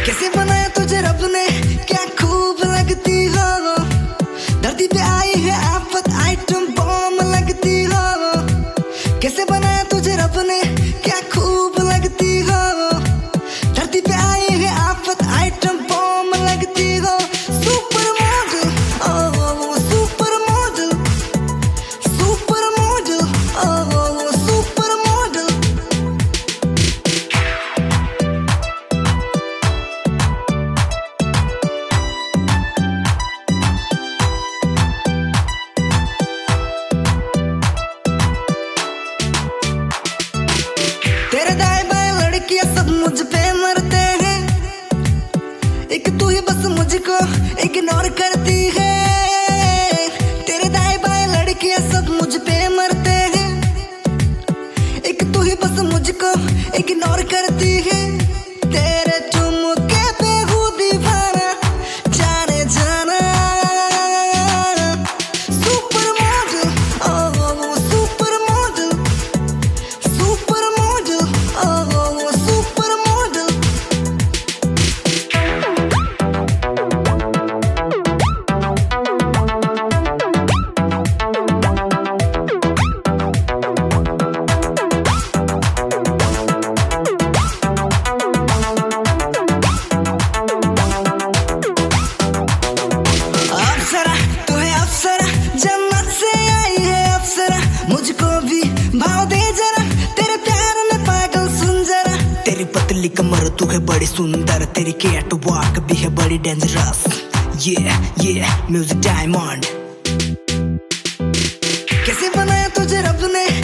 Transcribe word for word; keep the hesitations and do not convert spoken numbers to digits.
कैसे बनाया तुझे रब ने, क्या खूब लगती हो। धरती पे आई है आफत, आइटम बॉम्ब लगती हो। कैसे बनाया तुझे रब ने, क्या खूब लगती हो। धरती पे आई है आफत, आइटम बॉम्ब लगती हो। Super model, oh super model, super model, oh super model. तेरे दाएं बाएं लड़कियां सब मुझ पे मरते हैं, एक तू ही बस मुझको इग्नोर करती है। तेरे दाएं बाएं लड़कियां सब मुझ पे मरते हैं, एक तू ही बस मुझको इग्नोर करती है। तेरे ठुमके पे हूँ दीवाना, जाने जाना। Super model, oh super model, super model, oh super model. अप्सरा तू है अप्सरा, जन्नत से आई है अप्सरा। मुझको भी भाव दे जरा, तेरे प्यार में पागल सुन जरा। तेरी पतली कमर तू है बड़ी सुंदर, तेरी कैट वॉक भी है बड़ी डेंजरस। ये ये म्यूजिक डायमंड। कैसे बनाया तुझे रब ने,